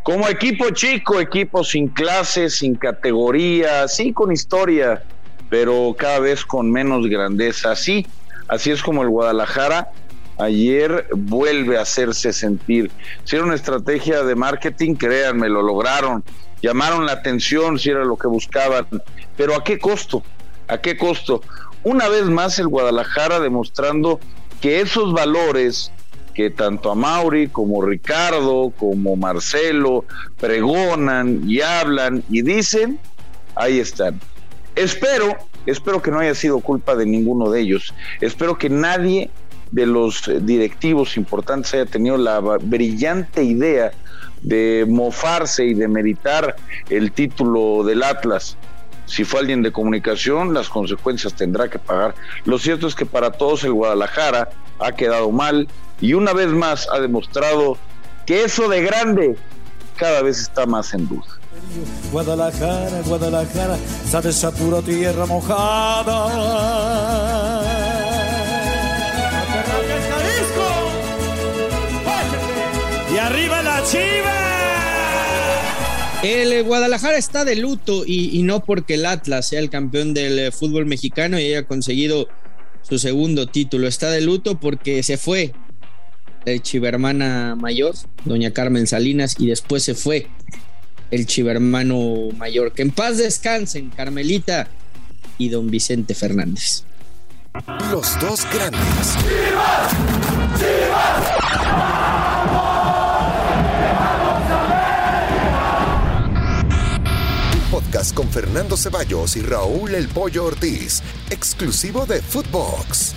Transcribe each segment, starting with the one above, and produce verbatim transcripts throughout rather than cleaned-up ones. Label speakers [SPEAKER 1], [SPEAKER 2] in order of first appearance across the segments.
[SPEAKER 1] Como equipo chico, equipo sin clase, sin categoría, sí con historia, pero cada vez con menos grandeza. Sí, así es como el Guadalajara ayer vuelve a hacerse sentir. Si era una estrategia de marketing, créanme, lo lograron. Llamaron la atención si era lo que buscaban. Pero ¿a qué costo? ¿A qué costo? Una vez más el Guadalajara demostrando que esos valores que tanto Amaury como Ricardo, como Marcelo pregonan y hablan y dicen, ahí están. Espero, espero que no haya sido culpa de ninguno de ellos. Espero que nadie de los directivos importantes haya tenido la brillante idea de mofarse y de meritar el título del Atlas. Si fue alguien de comunicación, las consecuencias tendrá que pagar. Lo cierto es que para todos el Guadalajara ha quedado mal y una vez más ha demostrado que eso de grande cada vez está más en duda.
[SPEAKER 2] Guadalajara, Guadalajara, sabes a puro tierra mojada. Y arriba la Chiva.
[SPEAKER 3] El Guadalajara está de luto y, y no porque el Atlas sea el campeón del fútbol mexicano y haya conseguido su segundo título. Está de luto porque se fue el chivermana mayor, doña Carmen Salinas, y después se fue el chivermano mayor. Que en paz descansen Carmelita y don Vicente Fernández.
[SPEAKER 4] Los dos grandes.
[SPEAKER 5] ¡Chivas! ¡Chivas!
[SPEAKER 4] Podcast con Fernando Ceballos y Raúl El Pollo Ortiz, exclusivo de Footbox.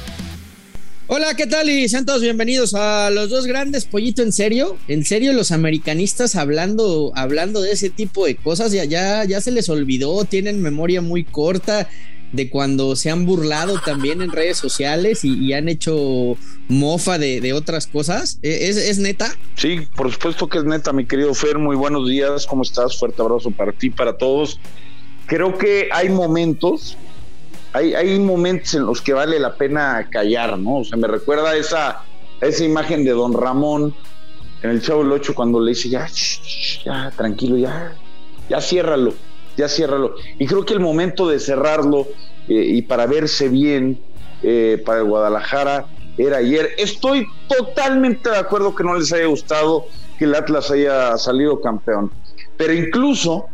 [SPEAKER 3] Hola, ¿qué tal? Y sean todos bienvenidos a Los Dos Grandes. Pollito, ¿en serio? ¿En serio los americanistas hablando, hablando de ese tipo de cosas? Ya, ya, ya se les olvidó, tienen memoria muy corta de cuando se han burlado también en redes sociales y, y han hecho mofa de, de otras cosas. ¿Es, ¿Es neta?
[SPEAKER 1] Sí, por supuesto que es neta, mi querido Fer. Muy buenos días, ¿cómo estás? Fuerte abrazo para ti, para todos. Creo que hay momentos, hay, hay momentos en los que vale la pena callar, ¿no? O sea, me recuerda esa, esa imagen de don Ramón en el Chavo del Ocho cuando le dice, ya, shh, ya, tranquilo, ya, ya ciérralo. ya ciérralo. Y creo que el momento de cerrarlo eh, y para verse bien eh, para el Guadalajara era ayer. Estoy totalmente de acuerdo que no les haya gustado que el Atlas haya salido campeón, pero incluso,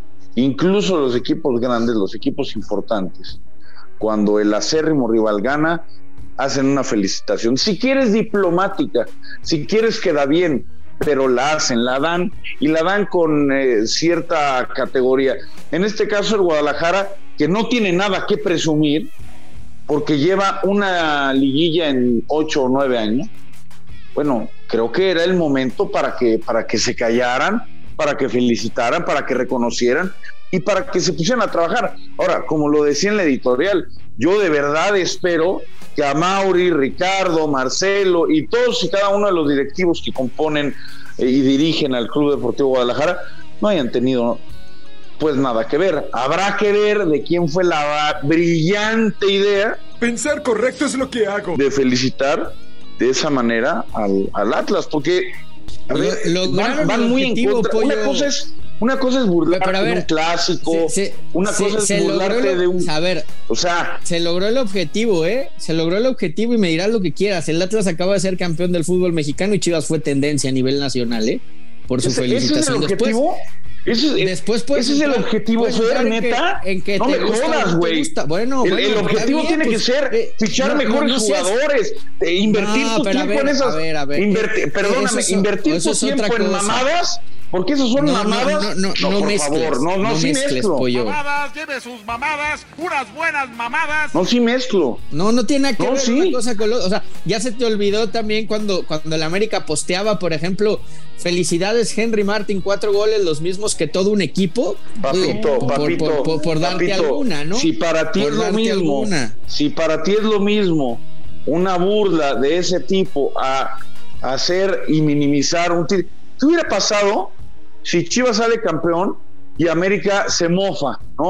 [SPEAKER 1] incluso los equipos grandes, los equipos importantes, cuando el acérrimo rival gana, hacen una felicitación. Si quieres diplomática, si quieres queda bien, pero la hacen, la dan, y la dan con eh, cierta categoría. En este caso el Guadalajara, que no tiene nada que presumir, porque lleva una liguilla en ocho o nueve años, bueno, creo que era el momento para que, para que se callaran, para que felicitaran, para que reconocieran, y para que se pusieran a trabajar. Ahora, como lo decía en la editorial, yo de verdad espero que Amaury, Ricardo, Marcelo y todos y cada uno de los directivos que componen eh, y dirigen al Club Deportivo Guadalajara no hayan tenido pues nada que ver. Habrá que ver de quién fue la brillante idea.
[SPEAKER 6] Pensar correcto es lo que hago.
[SPEAKER 1] De felicitar de esa manera al, al Atlas, porque a ver, lo, van, van muy en contra. Pollo. Una cosa es Una cosa es burlarte ver, de un clásico, se, se, una se, cosa es se burlarte lo, de un...
[SPEAKER 3] A ver,
[SPEAKER 1] o sea...
[SPEAKER 3] Se logró el objetivo, ¿eh? Se logró el objetivo y me dirás lo que quieras. El Atlas acaba de ser campeón del fútbol mexicano y Chivas fue tendencia a nivel nacional, ¿eh? Por su
[SPEAKER 1] ¿Ese,
[SPEAKER 3] felicitación.
[SPEAKER 1] ¿Ese es el objetivo?
[SPEAKER 3] Después,
[SPEAKER 1] ¿Ese,
[SPEAKER 3] después puedes
[SPEAKER 1] ¿Ese es el objetivo, Fer, neta?
[SPEAKER 3] En que, en que
[SPEAKER 1] no me jodas, güey.
[SPEAKER 3] Bueno,
[SPEAKER 1] el,
[SPEAKER 3] bueno,
[SPEAKER 1] el objetivo
[SPEAKER 3] bien,
[SPEAKER 1] tiene
[SPEAKER 3] pues,
[SPEAKER 1] que ser
[SPEAKER 3] eh,
[SPEAKER 1] fichar
[SPEAKER 3] no,
[SPEAKER 1] mejores
[SPEAKER 3] no, no
[SPEAKER 1] jugadores, eh, invertir
[SPEAKER 3] no,
[SPEAKER 1] tu tiempo
[SPEAKER 3] ver,
[SPEAKER 1] en esas...
[SPEAKER 3] A ver, a ver.
[SPEAKER 1] Invertir, perdóname,
[SPEAKER 3] es,
[SPEAKER 1] invertir tu tiempo en mamadas... Porque esos son
[SPEAKER 3] no,
[SPEAKER 1] mamadas.
[SPEAKER 3] No, no, no, no, no
[SPEAKER 1] por
[SPEAKER 3] mezcles,
[SPEAKER 1] favor, no, no,
[SPEAKER 3] no
[SPEAKER 1] sí
[SPEAKER 3] mezcles,
[SPEAKER 1] mezclo.
[SPEAKER 3] Pollo.
[SPEAKER 6] Mamadas, lleve sus mamadas, unas buenas mamadas.
[SPEAKER 1] No, sí mezclo.
[SPEAKER 3] No, no tiene nada que
[SPEAKER 1] no,
[SPEAKER 3] ver
[SPEAKER 1] sí.
[SPEAKER 3] una cosa con lo, o sea, ya se te olvidó también cuando, cuando el América posteaba, por ejemplo, felicidades Henry Martin, cuatro goles, los mismos que todo un equipo.
[SPEAKER 1] Papito,
[SPEAKER 3] por,
[SPEAKER 1] papito,
[SPEAKER 3] por, por, por darte
[SPEAKER 1] papito,
[SPEAKER 3] alguna, ¿no?
[SPEAKER 1] Si para ti
[SPEAKER 3] por
[SPEAKER 1] es lo mismo, alguna. si para ti es lo mismo una burla de ese tipo a hacer y minimizar un tiro, ¿qué hubiera pasado si Chivas sale campeón y América se mofa, ¿no?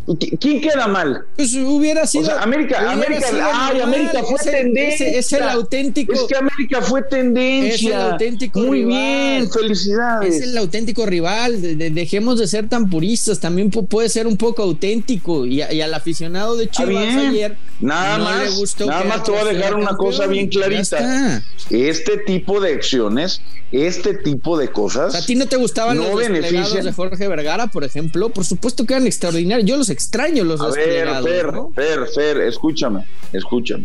[SPEAKER 1] ¿Quién queda mal?
[SPEAKER 3] Pues hubiera sido.
[SPEAKER 1] O sea, América,
[SPEAKER 3] hubiera
[SPEAKER 1] América,
[SPEAKER 3] sido
[SPEAKER 1] ay,
[SPEAKER 3] rival.
[SPEAKER 1] América fue
[SPEAKER 3] Ese-
[SPEAKER 1] tendencia.
[SPEAKER 3] ese- es el auténtico.
[SPEAKER 1] Es que América fue tendencia.
[SPEAKER 3] Es el auténtico
[SPEAKER 1] Muy
[SPEAKER 3] rival.
[SPEAKER 1] bien, felicidades.
[SPEAKER 3] Es el auténtico rival. De- de- dejemos de ser tan puristas. También pu- puede ser un poco auténtico. Y, a- y al aficionado de
[SPEAKER 1] Está
[SPEAKER 3] Chivas
[SPEAKER 1] bien.
[SPEAKER 3] ayer
[SPEAKER 1] Nada
[SPEAKER 3] no
[SPEAKER 1] más,
[SPEAKER 3] le gustó.
[SPEAKER 1] nada
[SPEAKER 3] que
[SPEAKER 1] más te voy a
[SPEAKER 3] Atlas
[SPEAKER 1] dejar
[SPEAKER 3] fuera
[SPEAKER 1] una cosa
[SPEAKER 3] campeón.
[SPEAKER 1] bien
[SPEAKER 3] Ya
[SPEAKER 1] clarita.
[SPEAKER 3] está.
[SPEAKER 1] Este tipo de acciones, este tipo de cosas.
[SPEAKER 3] O sea, ¿a ti no te gustaban
[SPEAKER 1] no
[SPEAKER 3] los desplegados
[SPEAKER 1] benefician.
[SPEAKER 3] de Jorge Vergara, por ejemplo? Por supuesto que eran extraordinarios. Yo los extraño, los
[SPEAKER 1] A ver,
[SPEAKER 3] desplegados.
[SPEAKER 1] Fer,
[SPEAKER 3] ¿no?
[SPEAKER 1] Fer, Fer, escúchame, escúchame.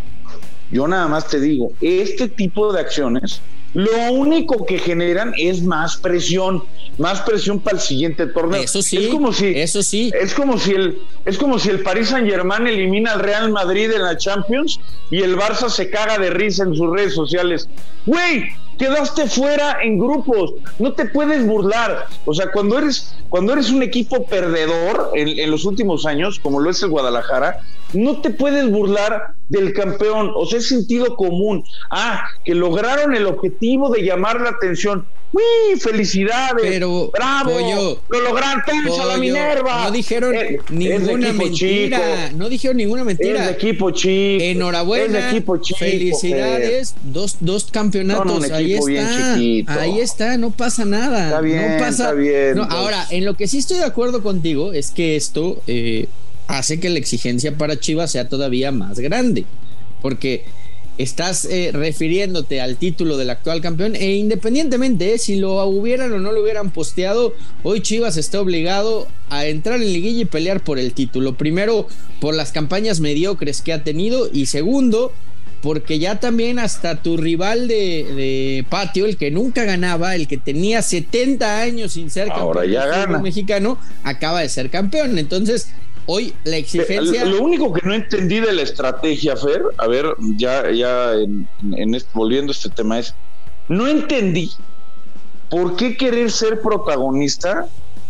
[SPEAKER 1] Yo nada más te digo, este tipo de acciones, lo único que generan es más presión, más presión para el siguiente torneo.
[SPEAKER 3] Eso sí,
[SPEAKER 1] es como si,
[SPEAKER 3] eso sí.
[SPEAKER 1] Es como si el, es como si el Paris Saint-Germain elimina al Real Madrid en la Champions y el Barça se caga de risa en sus redes sociales. Güey, quedaste fuera en grupos, no te puedes burlar. O sea, cuando eres, cuando eres un equipo perdedor en, en los últimos años, como lo es el Guadalajara, no te puedes burlar del campeón. O sea, es sentido común. Ah, que lograron el objetivo de llamar la atención. ¡Uy! ¡Felicidades!
[SPEAKER 3] Pero,
[SPEAKER 1] ¡bravo!
[SPEAKER 3] Pollo,
[SPEAKER 1] ¡lo lograron! ¡Todos a la
[SPEAKER 3] Pollo,
[SPEAKER 1] Minerva!
[SPEAKER 3] no dijeron
[SPEAKER 1] Eh,
[SPEAKER 3] ninguna
[SPEAKER 1] es de equipo
[SPEAKER 3] mentira.
[SPEAKER 1] chico.
[SPEAKER 3] No dijeron ninguna mentira.
[SPEAKER 1] Es de equipo chico.
[SPEAKER 3] Enhorabuena,
[SPEAKER 1] Es de equipo chico,
[SPEAKER 3] felicidades, dos, dos campeonatos,
[SPEAKER 1] No, no, un
[SPEAKER 3] ahí
[SPEAKER 1] equipo bien
[SPEAKER 3] está,
[SPEAKER 1] chiquito.
[SPEAKER 3] ahí está, no pasa nada,
[SPEAKER 1] Está bien,
[SPEAKER 3] no pasa,
[SPEAKER 1] está bien,
[SPEAKER 3] no,
[SPEAKER 1] entonces.
[SPEAKER 3] ahora, en lo que sí estoy de acuerdo contigo es que esto eh, hace que la exigencia para Chivas sea todavía más grande, porque estás eh, refiriéndote al título del actual campeón e independientemente eh, si lo hubieran o no lo hubieran posteado, hoy Chivas está obligado a entrar en liguilla y pelear por el título. Primero, por las campañas mediocres que ha tenido y segundo, porque ya también hasta tu rival de, de patio, el que nunca ganaba, el que tenía setenta años sin ser
[SPEAKER 1] Ahora
[SPEAKER 3] campeón
[SPEAKER 1] ya
[SPEAKER 3] del fútbol
[SPEAKER 1] gana.
[SPEAKER 3] mexicano, acaba de ser campeón. Entonces, hoy la exigencia...
[SPEAKER 1] Lo único que no entendí de la estrategia, Fer, a ver, ya, ya en, en este, volviendo a este tema, es, no entendí por qué querer ser protagonista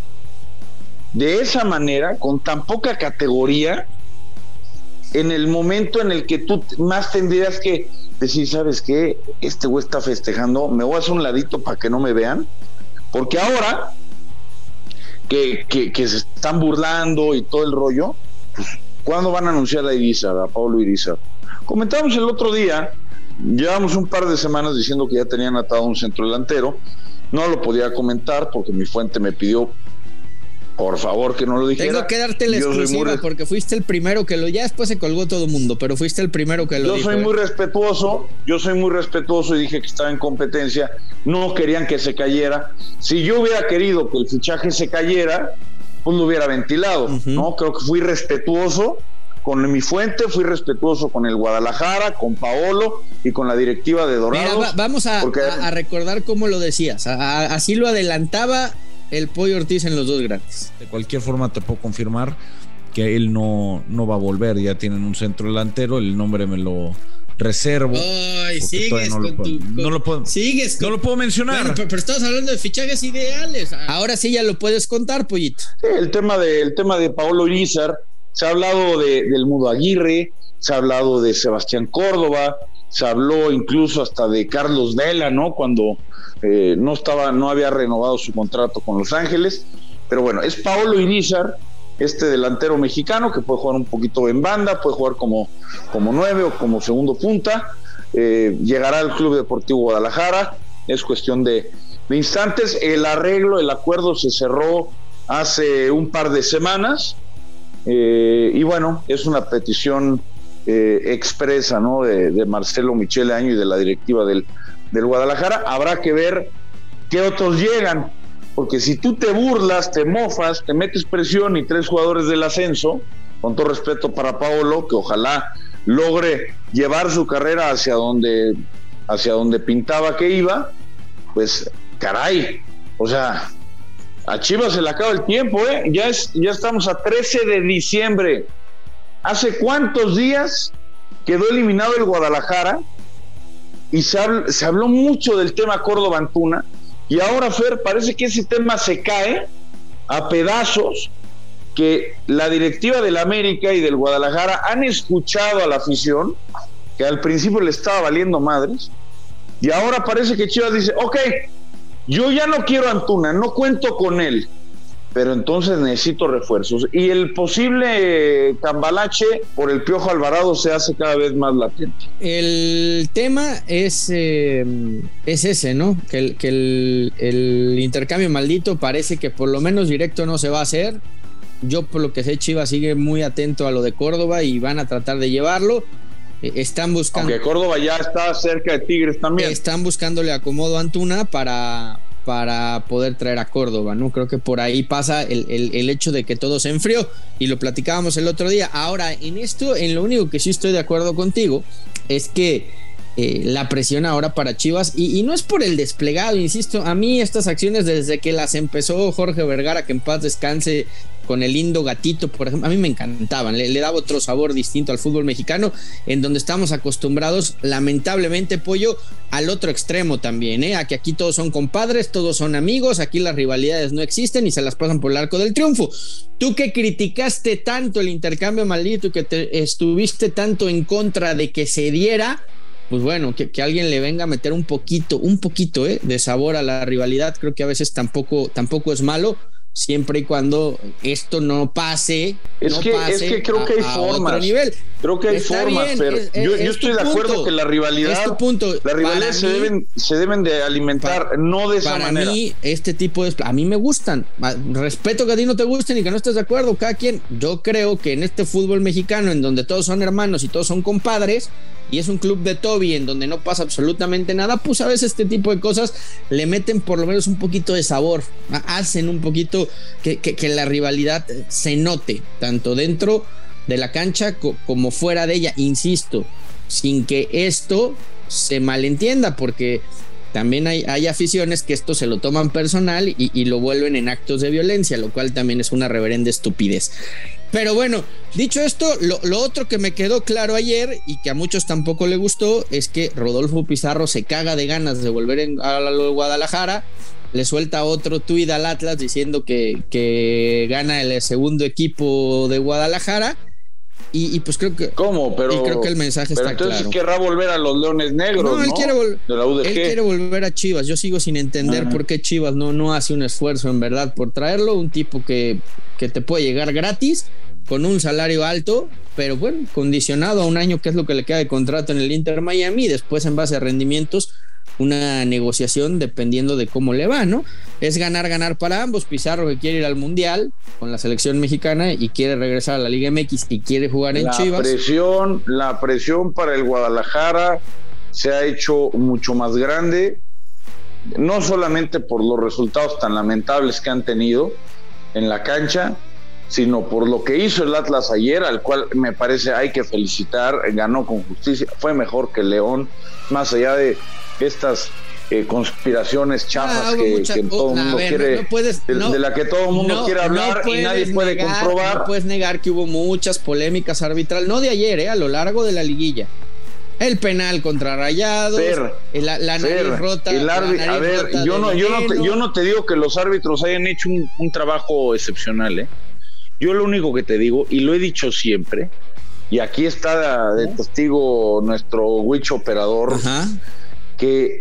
[SPEAKER 1] de esa manera, con tan poca categoría, en el momento en el que tú más tendrías que decir, ¿sabes qué? Este güey está festejando, me voy a hacer un ladito para que no me vean, porque ahora que, que, que se están burlando y todo el rollo, pues, ¿cuándo van a anunciar a Irizar, a Pablo Irizar? Comentamos el otro día, llevamos un par de semanas diciendo que ya tenían atado un centro delantero, no lo podía comentar porque mi fuente me pidió por favor que no lo dijera.
[SPEAKER 3] Tengo que darte la
[SPEAKER 1] Yo soy
[SPEAKER 3] exclusiva
[SPEAKER 1] muy...
[SPEAKER 3] porque fuiste el primero que lo... Ya después se colgó todo el mundo, pero fuiste el primero que lo
[SPEAKER 1] Yo
[SPEAKER 3] dijo.
[SPEAKER 1] soy
[SPEAKER 3] ¿eh?
[SPEAKER 1] muy respetuoso, yo soy muy respetuoso y dije que estaba en competencia, no querían que se cayera. Si yo hubiera querido que el fichaje se cayera, pues lo hubiera ventilado, uh-huh. ¿no? Creo que fui respetuoso con mi fuente, fui respetuoso con el Guadalajara, con Paolo y con la directiva de Dorados.
[SPEAKER 3] Mira, va, vamos a, porque... a, a recordar cómo lo decías, a, a, así lo adelantaba el Pollo Ortiz en los dos grandes.
[SPEAKER 5] De cualquier forma te puedo confirmar que él no, no va a volver, ya tienen un centro delantero, el nombre me lo reservo.
[SPEAKER 3] Ay, sigues
[SPEAKER 5] no
[SPEAKER 3] con
[SPEAKER 5] lo puedo,
[SPEAKER 3] tu...
[SPEAKER 5] No lo puedo,
[SPEAKER 3] sigues con,
[SPEAKER 5] no lo puedo mencionar.
[SPEAKER 3] Bueno, pero, pero estamos hablando de fichajes ideales. Ahora sí ya lo puedes contar, Pollito.
[SPEAKER 1] Sí, el tema de, el tema de Paolo Irizar, se ha hablado de, del Mudo Aguirre, se ha hablado de Sebastián Córdoba, se habló incluso hasta de Carlos Vela, ¿no? Cuando eh, no estaba, no había renovado su contrato con Los Ángeles, pero bueno, es Paolo Irizar, este delantero mexicano que puede jugar un poquito en banda, puede jugar como, como nueve o como segundo punta, eh, llegará al Club Deportivo Guadalajara, es cuestión de, de instantes. El arreglo, el acuerdo se cerró hace un par de semanas, eh, y bueno, es una petición eh, expresa, ¿no? de, de Marcelo Michele Año y de la directiva del, del Guadalajara. Habrá que ver qué otros llegan, porque si tú te burlas, te mofas, te metes presión y tres jugadores del ascenso, con todo respeto para Paolo, que ojalá logre llevar su carrera hacia donde, hacia donde pintaba que iba, pues caray, o sea, a Chivas se le acaba el tiempo, ¿eh? Ya, es, ya estamos a trece de diciembre. ¿Hace cuántos días quedó eliminado el Guadalajara? Y se, habl, se habló mucho del tema Córdoba-Antuna. Y ahora, Fer, parece que ese tema se cae a pedazos, que la directiva del América y del Guadalajara han escuchado a la afición, que al principio le estaba valiendo madres, y ahora parece que Chivas dice, ok, yo ya no quiero a Antuna, no cuento con él, pero entonces necesito refuerzos. Y el posible cambalache por el Piojo Alvarado se hace cada vez más latente.
[SPEAKER 3] El tema es, eh, es ese, ¿no? Que, el, que el, el intercambio maldito parece que por lo menos directo no se va a hacer. Yo, por lo que sé, Chivas sigue muy atento a lo de Córdoba y van a tratar de llevarlo. Eh, están buscando...
[SPEAKER 1] Aunque Córdoba ya está cerca de Tigres también.
[SPEAKER 3] Están buscándole acomodo a Antuna para... para poder traer a Córdoba, ¿no? Creo que por ahí pasa el, el, el hecho de que todo se enfrió y lo platicábamos el otro día. Ahora, en esto, en lo único que sí estoy de acuerdo contigo es que eh, la presión ahora para Chivas, y, y no es por el desplegado, insisto, a mí estas acciones desde que las empezó Jorge Vergara, que en paz descanse, con el lindo gatito, por ejemplo, a mí me encantaban, le, le daba otro sabor distinto al fútbol mexicano, en donde estamos acostumbrados, lamentablemente, Pollo, al otro extremo también, ¿eh? A que aquí todos son compadres, todos son amigos, aquí las rivalidades no existen y se las pasan por el arco del triunfo. Tú que criticaste tanto el intercambio maldito y que te estuviste tanto en contra de que se diera, pues bueno, que, que alguien le venga a meter un poquito, un poquito ¿eh? de sabor a la rivalidad, creo que a veces tampoco, tampoco es malo, siempre y cuando esto no pase.
[SPEAKER 1] Es,
[SPEAKER 3] no
[SPEAKER 1] que,
[SPEAKER 3] pase
[SPEAKER 1] es que creo que hay
[SPEAKER 3] a,
[SPEAKER 1] formas.
[SPEAKER 3] A otro nivel.
[SPEAKER 1] Creo que hay
[SPEAKER 3] Está
[SPEAKER 1] formas,
[SPEAKER 3] bien,
[SPEAKER 1] pero
[SPEAKER 3] es,
[SPEAKER 1] yo,
[SPEAKER 3] es,
[SPEAKER 1] yo estoy de acuerdo
[SPEAKER 3] punto.
[SPEAKER 1] que la rivalidad,
[SPEAKER 3] Es tu punto.
[SPEAKER 1] la rivalidad se,
[SPEAKER 3] mí,
[SPEAKER 1] deben, se deben de alimentar,
[SPEAKER 3] para,
[SPEAKER 1] no de esa
[SPEAKER 3] para
[SPEAKER 1] manera.
[SPEAKER 3] Para mí, este tipo de... A mí me gustan. Respeto que a ti no te gusten y que no estés de acuerdo, cada quien. Yo creo que en este fútbol mexicano, en donde todos son hermanos y todos son compadres, y es un club de Toby en donde no pasa absolutamente nada, pues a veces este tipo de cosas le meten por lo menos un poquito de sabor, hacen un poquito que, que, que la rivalidad se note, tanto dentro de la cancha co- como fuera de ella, insisto, sin que esto se malentienda, porque también hay, hay aficiones que esto se lo toman personal y, y lo vuelven en actos de violencia, lo cual también es una reverenda estupidez. Pero bueno, dicho esto, lo, lo otro que me quedó claro ayer y que a muchos tampoco le gustó es que Rodolfo Pizarro se caga de ganas de volver en, a Guadalajara, le suelta otro tuit al Atlas diciendo que, que gana el segundo equipo de Guadalajara. Y, y pues creo que
[SPEAKER 1] ¿Cómo? Pero,
[SPEAKER 3] y creo que el mensaje
[SPEAKER 1] pero
[SPEAKER 3] está
[SPEAKER 1] entonces
[SPEAKER 3] claro.
[SPEAKER 1] querrá volver a los Leones Negros, ¿no?
[SPEAKER 3] No, él, quiere, vol-
[SPEAKER 1] de la U D G.
[SPEAKER 3] él quiere volver a Chivas. Yo sigo sin entender uh-huh. por qué Chivas no, no hace un esfuerzo en verdad por traerlo, un tipo que, que te puede llegar gratis con un salario alto, pero bueno, condicionado a un año, que es lo que le queda de contrato en el Inter Miami, y después en base a rendimientos una negociación dependiendo de cómo le va, ¿no? Es ganar, ganar para ambos. Pizarro, que quiere ir al Mundial con la selección mexicana y quiere regresar a la Liga M X y quiere jugar en
[SPEAKER 1] la
[SPEAKER 3] Chivas.
[SPEAKER 1] Presión, la presión para el Guadalajara se ha hecho mucho más grande, no solamente por los resultados tan lamentables que han tenido en la cancha, sino por lo que hizo el Atlas ayer, al cual me parece hay que felicitar, ganó con justicia, fue mejor que León, más allá de estas eh, conspiraciones chafas ah, que, mucha, que todo el mundo ver, quiere,
[SPEAKER 3] no puedes,
[SPEAKER 1] de,
[SPEAKER 3] no,
[SPEAKER 1] de la que todo el mundo
[SPEAKER 3] no,
[SPEAKER 1] quiere hablar
[SPEAKER 3] no
[SPEAKER 1] y nadie puede
[SPEAKER 3] negar,
[SPEAKER 1] comprobar.
[SPEAKER 3] No puedes negar que hubo muchas polémicas arbitrales, no de ayer, eh, a lo largo de la liguilla. El penal contra Rayados,
[SPEAKER 1] Fer,
[SPEAKER 3] la, la nariz
[SPEAKER 1] Fer,
[SPEAKER 3] rota.
[SPEAKER 1] El árbitro, a ver, yo no, yo, no te, yo no te digo que los árbitros hayan hecho un, un trabajo excepcional, ¿eh? Yo lo único que te digo, y lo he dicho siempre, y aquí está de testigo nuestro Witch operador,
[SPEAKER 3] Ajá.
[SPEAKER 1] que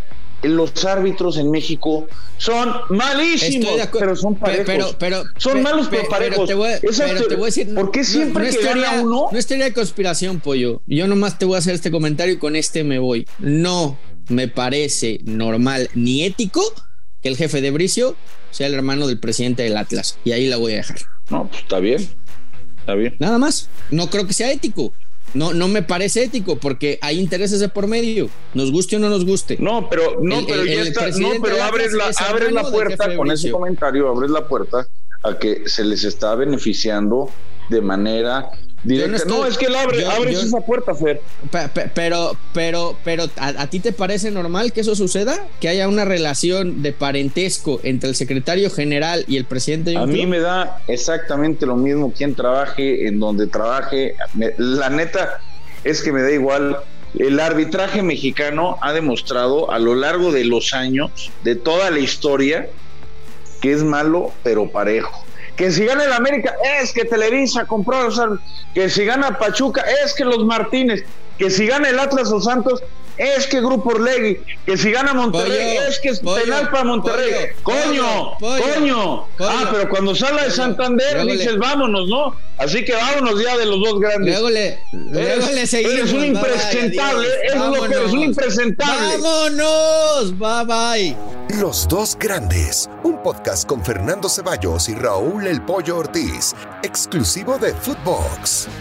[SPEAKER 1] los árbitros en México son malísimos, pero son parejos.
[SPEAKER 3] Pero, pero,
[SPEAKER 1] son
[SPEAKER 3] pero,
[SPEAKER 1] malos pero, pero parejos.
[SPEAKER 3] Pero te voy, pero te voy a decir,
[SPEAKER 1] ¿por qué siempre
[SPEAKER 3] no, no
[SPEAKER 1] que
[SPEAKER 3] teoría,
[SPEAKER 1] gana uno?
[SPEAKER 3] No es teoría de conspiración, Pollo. Yo nomás te voy a hacer este comentario y con este me voy. No me parece normal ni ético que el jefe de Bricio sea el hermano del presidente del Atlas. Y ahí la voy a dejar.
[SPEAKER 1] No, pues está bien. Está bien.
[SPEAKER 3] Nada más. No creo que sea ético. No, no me parece ético porque hay intereses de por medio, nos guste o no nos guste.
[SPEAKER 1] No, pero no, el, pero el, ya el está, no, pero abres la, abres la puerta con ese comentario, abres la puerta a que se les está beneficiando de manera directa. No, estoy, no, es que la abre, yo, abres yo, esa puerta, Fer.
[SPEAKER 3] Pero, pero, pero, ¿a, ¿a ti te parece normal que eso suceda? Que haya una relación de parentesco entre el secretario general y el presidente de un
[SPEAKER 1] A
[SPEAKER 3] club?
[SPEAKER 1] mí me da exactamente lo mismo quien trabaje, en donde trabaje. Me, la neta es que me da igual. El arbitraje mexicano ha demostrado a lo largo de los años, de toda la historia, que es malo, pero parejo. Que si gana el América, es que Televisa compró, o sea, que si gana Pachuca, es que los Martínez, que si gana el Atlas o Santos, es que Grupo Orlegui, que si gana Monterrey,
[SPEAKER 3] Pollo,
[SPEAKER 1] es que es
[SPEAKER 3] pollo,
[SPEAKER 1] penal para Monterrey.
[SPEAKER 3] pollo,
[SPEAKER 1] coño,
[SPEAKER 3] pollo,
[SPEAKER 1] coño.
[SPEAKER 3] pollo,
[SPEAKER 1] ah, pero cuando sale de
[SPEAKER 3] pollo,
[SPEAKER 1] Santander
[SPEAKER 3] luego
[SPEAKER 1] dices,
[SPEAKER 3] le-
[SPEAKER 1] vámonos, ¿no? Así que vámonos ya de los dos grandes.
[SPEAKER 3] Luego le, luego
[SPEAKER 1] Eres-
[SPEAKER 3] le seguimos.
[SPEAKER 1] eres un
[SPEAKER 3] bye, bye,
[SPEAKER 1] impresentable,
[SPEAKER 3] adiós.
[SPEAKER 1] eso es lo que eres, un
[SPEAKER 3] Vámonos.
[SPEAKER 1] impresentable.
[SPEAKER 3] ¡Vámonos! Bye bye.
[SPEAKER 4] Los Dos Grandes, un podcast con Fernando Ceballos y Raúl El Pollo Ortiz, exclusivo de Footbox.